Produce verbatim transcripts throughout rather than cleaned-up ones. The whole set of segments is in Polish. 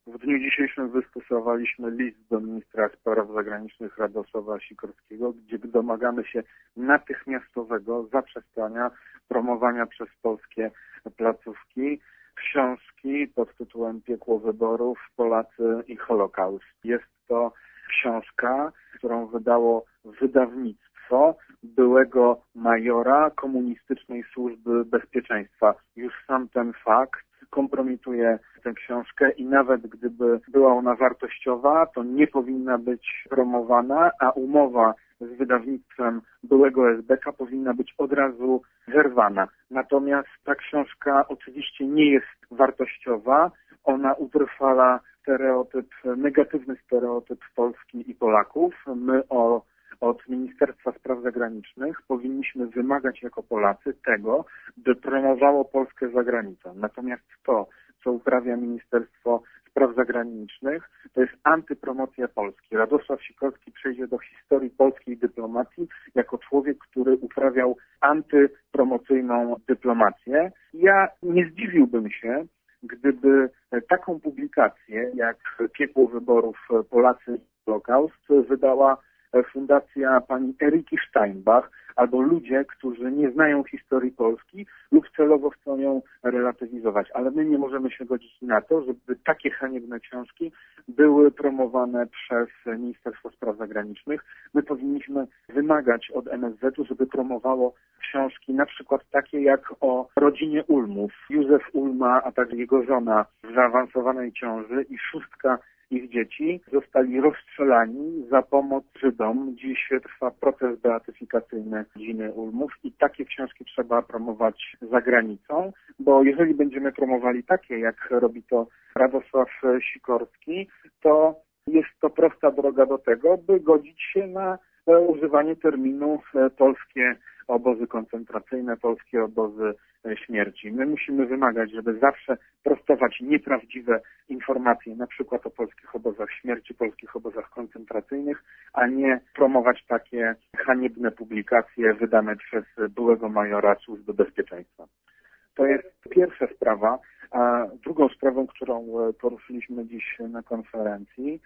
W dniu dzisiejszym wystosowaliśmy list do ministra spraw zagranicznych Radosława Sikorskiego, gdzie domagamy się natychmiastowego zaprzestania promowania przez polskie placówki książki pod tytułem Piekło wyborów, Polacy i Holokaust. Jest to książka, którą wydało wydawnictwo byłego majora komunistycznej służby bezpieczeństwa. Już sam ten fakt kompromituje tę książkę i nawet gdyby była ona wartościowa, to nie powinna być promowana, a umowa z wydawnictwem byłego S B K powinna być od razu zerwana. Natomiast ta książka oczywiście nie jest wartościowa, ona utrwala stereotyp, negatywny stereotyp Polski i Polaków. My o, od Ministerstwa Spraw Zagranicznych powinniśmy wymagać jako Polacy tego, by promowało Polskę za granicą. Natomiast to, co uprawia Ministerstwo Spraw Zagranicznych, to jest antypromocja Polski. Radosław Sikorski przejdzie do historii polskiej dyplomacji jako człowiek, który uprawiał antypromocyjną dyplomację. Ja nie zdziwiłbym się, gdyby taką publikację jak Piekło wyborów, Polacy i Holokaust wydała fundacja pani Eriki Steinbach albo ludzie, którzy nie znają historii Polski lub celowo chcą ją relatywizować. Ale my nie możemy się godzić na to, żeby takie haniebne książki były promowane przez Ministerstwo Spraw Zagranicznych. My powinniśmy wymagać od M S Z u, żeby promowało książki na przykład takie jak o rodzinie Ulmów. Józef Ulma, a także jego żona w zaawansowanej ciąży i szóstka ich dzieci zostali rozstrzelani za pomoc Żydom. Dziś trwa proces beatyfikacyjny rodziny Ulmów i takie książki trzeba promować za granicą, bo jeżeli będziemy promowali takie, jak robi to Radosław Sikorski, to jest to prosta droga do tego, by godzić się na używanie terminu polskie obozy koncentracyjne, polskie obozy śmierci. My musimy wymagać, żeby zawsze prostować nieprawdziwe informacje, na przykład o polskich obozach śmierci, polskich obozach koncentracyjnych, a nie promować takie haniebne publikacje wydane przez byłego majora Służby Bezpieczeństwa. To jest pierwsza sprawa, a drugą sprawą, którą poruszyliśmy dziś na konferencji,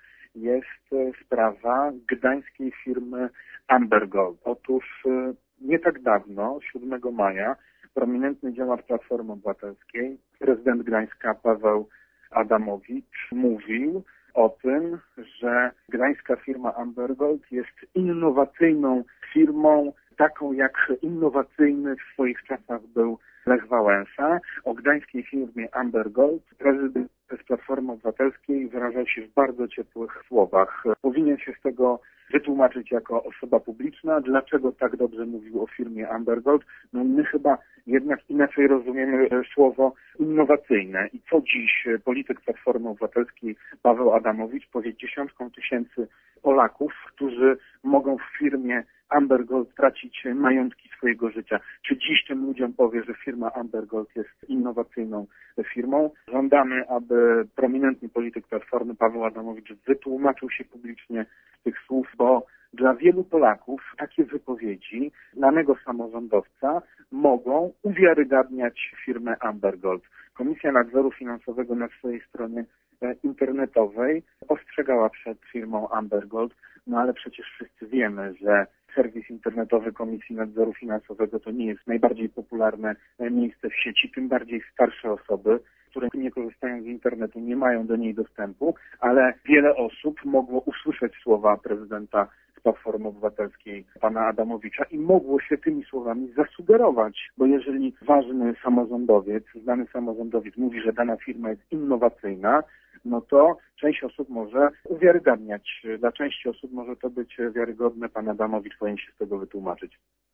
jest sprawa gdańskiej firmy Amber Gold. Otóż nie tak dawno, siódmego maja, prominentny działacz Platformy Obywatelskiej, prezydent Gdańska Paweł Adamowicz mówił o tym, że gdańska firma Amber Gold jest innowacyjną firmą, taką jak innowacyjny w swoich czasach był Lech Wałęsa. O gdańskiej firmie Amber Gold prezydent z Platformy Obywatelskiej wyrażał się w bardzo ciepłych słowach. Powinien się z tego wytłumaczyć jako osoba publiczna, dlaczego tak dobrze mówił o firmie Amber Gold. No my chyba jednak inaczej rozumiemy słowo innowacyjne. I co dziś polityk Platformy Obywatelskiej Paweł Adamowicz powie dziesiątkom tysięcy Polaków, którzy mogą w firmie Amber Gold tracić majątki swojego życia. Czy dziś tym ludziom powie, że firma Amber Gold jest innowacyjną firmą? Żądamy, aby prominentny polityk Platformy Paweł Adamowicz wytłumaczył się publicznie z tych słów, bo dla wielu Polaków takie wypowiedzi znanego samorządowca mogą uwiarygadniać firmę Amber Gold. Komisja Nadzoru Finansowego na swojej stronie internetowej ostrzegała przed firmą Amber Gold, no ale przecież wszyscy wiemy, że serwis internetowy Komisji Nadzoru Finansowego to nie jest najbardziej popularne miejsce w sieci, tym bardziej starsze osoby, które nie korzystają z internetu, nie mają do niej dostępu, ale wiele osób mogło usłyszeć słowa prezydenta z Platformy Obywatelskiej, pana Adamowicza i mogło się tymi słowami zasugerować, bo jeżeli ważny samorządowiec, znany samorządowiec mówi, że dana firma jest innowacyjna, no to część osób może uwiarygadniać. Dla części osób może to być wiarygodne. Pan Adamowicz powinien się z tego wytłumaczyć.